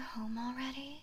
home already?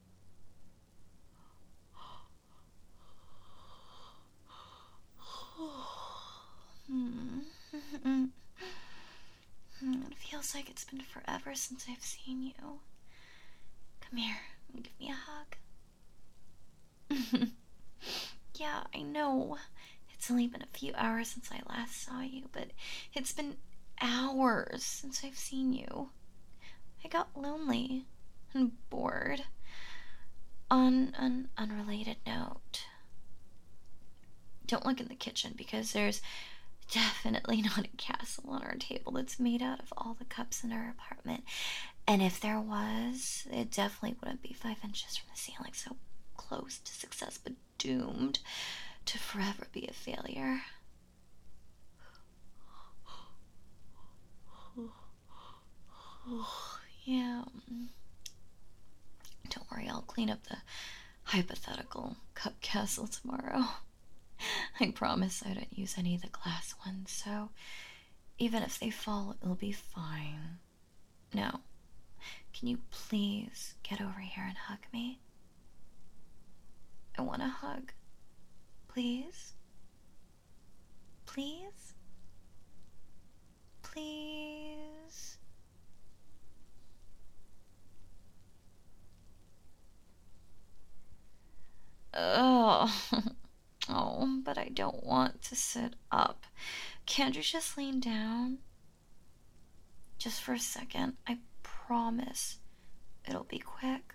Hmm. It feels like it's been forever since I've seen you. Come here, give me a hug. Yeah, I know. It's only been a few hours since I last saw you, but it's been hours since I've seen you. I got lonely and bored. On an unrelated note, don't look in the kitchen because there's definitely not a castle on our table that's made out of all the cups in our apartment. And if there was, it definitely wouldn't be 5 inches from the ceiling, so close to success but doomed to forever be a failure. Yeah. Don't worry, I'll clean up the hypothetical cup castle tomorrow. I promise I don't use any of the glass ones, so even if they fall, it'll be fine. Now, can you please get over here and hug me? I want a hug. Please? Please? Please? Oh, oh, but I don't want to sit up. Can't you just lean down? Just for a second. I promise it'll be quick.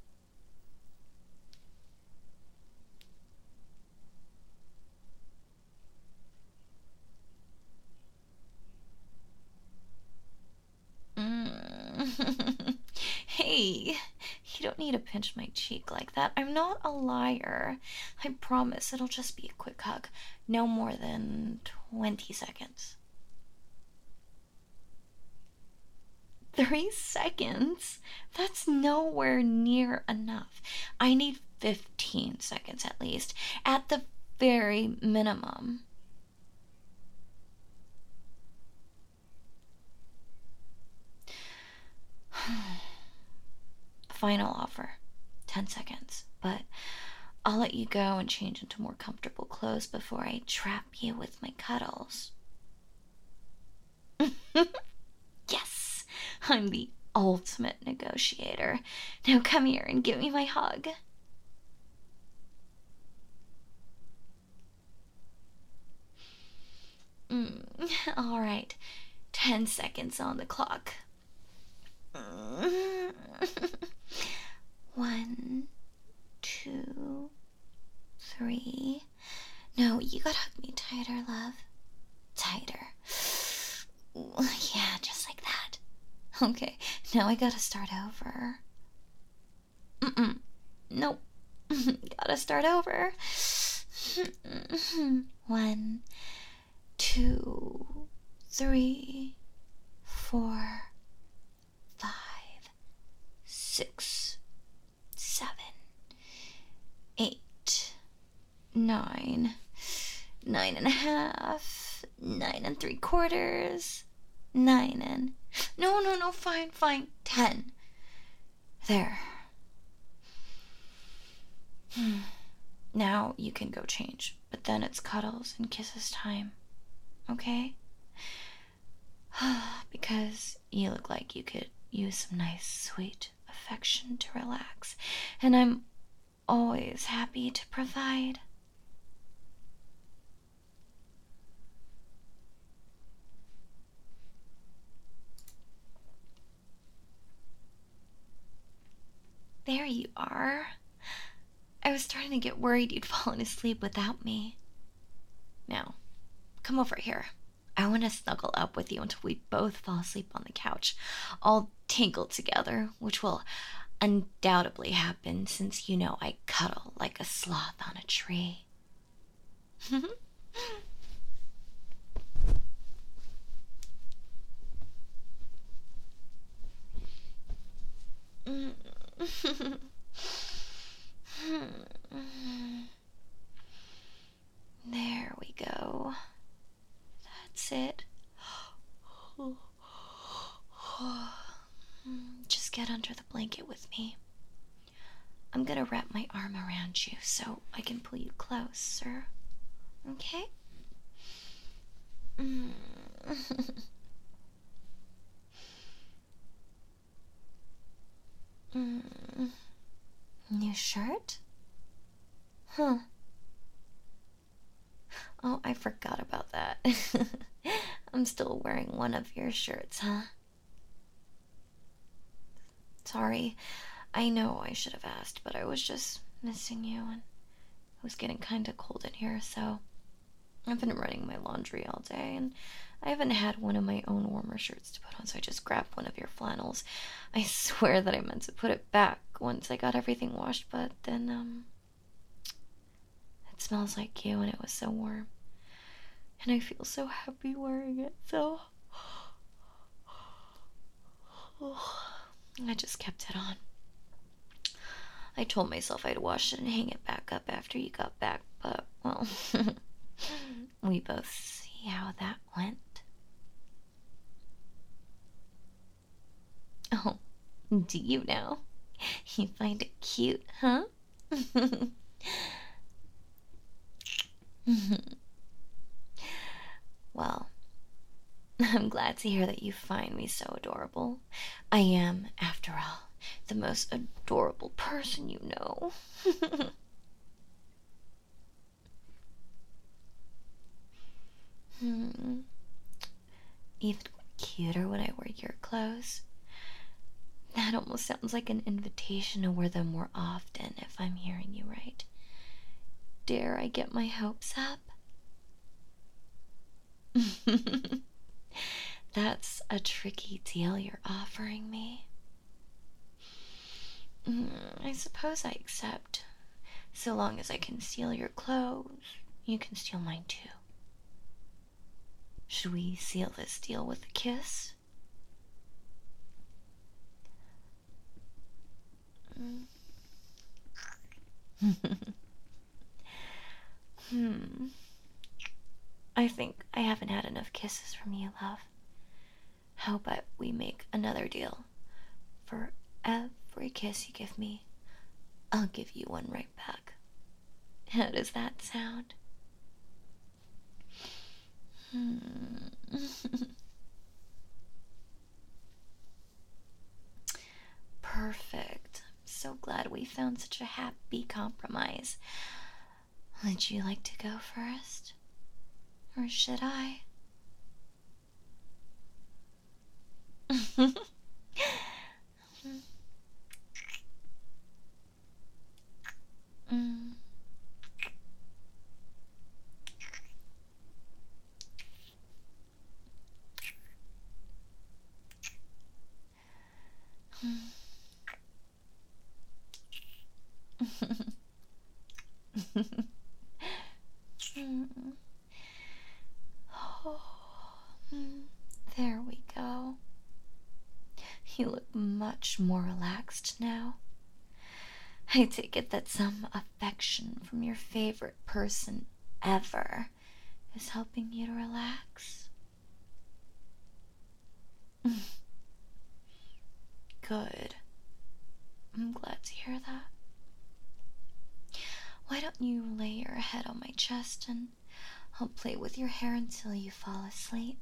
Mm. Hey, you don't need to pinch my cheek like that. I'm not a liar. I promise it'll just be a quick hug. No more than 20 seconds. 3 seconds? That's nowhere near enough. I need 15 seconds at least, at the very minimum. Final offer 10 seconds, but I'll let you go and change into more comfortable clothes before I trap you with my cuddles. Yes, I'm the ultimate negotiator. Now come here and give me my hug. All right, 10 seconds on the clock. One, two, three. No, you gotta hug me tighter, love. Tighter. Ooh, yeah, just like that. Okay, now I gotta start over. Nope. Gotta start over. One, two, three, four, 5, 6, 7, 8, 9, 9.5, 9 3/4, 9 and no, fine, 10. There. Now you can go change, but then it's cuddles and kisses time. Okay? Because you look like you could use some nice, sweet affection to relax, and I'm always happy to provide. There you are. I was starting to get worried you'd fallen asleep without me. Now, come over here. I want to snuggle up with you until we both fall asleep on the couch, all tangled together, which will undoubtedly happen since you know I cuddle like a sloth on a tree. There we go. That's it. Just get under the blanket with me? I'm gonna wrap my arm around you so I can pull you closer. Okay? Mm. mm. New shirt? Huh. Oh, I forgot about that. I'm still wearing one of your shirts, huh? Sorry. I know I should have asked, but I was just missing you and it was getting kinda cold in here, so I've been running my laundry all day and I haven't had one of my own warmer shirts to put on, so I just grabbed one of your flannels. I swear that I meant to put it back once I got everything washed, but then, it smells like you and it was so warm. And I feel so happy wearing it, so I just kept it on. I told myself I'd wash it and hang it back up after you got back, but, well, we both see how that went. Oh, do you now? You find it cute, huh? Well, I'm glad to hear that you find me so adorable. I am, after all, the most adorable person you know. Even cuter when I wear your clothes. That almost sounds like an invitation to wear them more often, if I'm hearing you right. Dare I get my hopes up? That's a tricky deal you're offering me. I suppose I accept. So long as I can steal your clothes, you can steal mine too. Should we seal this deal with a kiss? I think I haven't had enough kisses from you, love. How about we make another deal? For every kiss you give me, I'll give you one right back. How does that sound? Perfect. I'm so glad we found such a happy compromise. Would you like to go first? Or should I? There we go. You look much more relaxed now. I take it that some affection from your favorite person ever is helping you to relax. Good. I'm glad to hear that. Why don't you lay your head on my chest and I'll play with your hair until you fall asleep?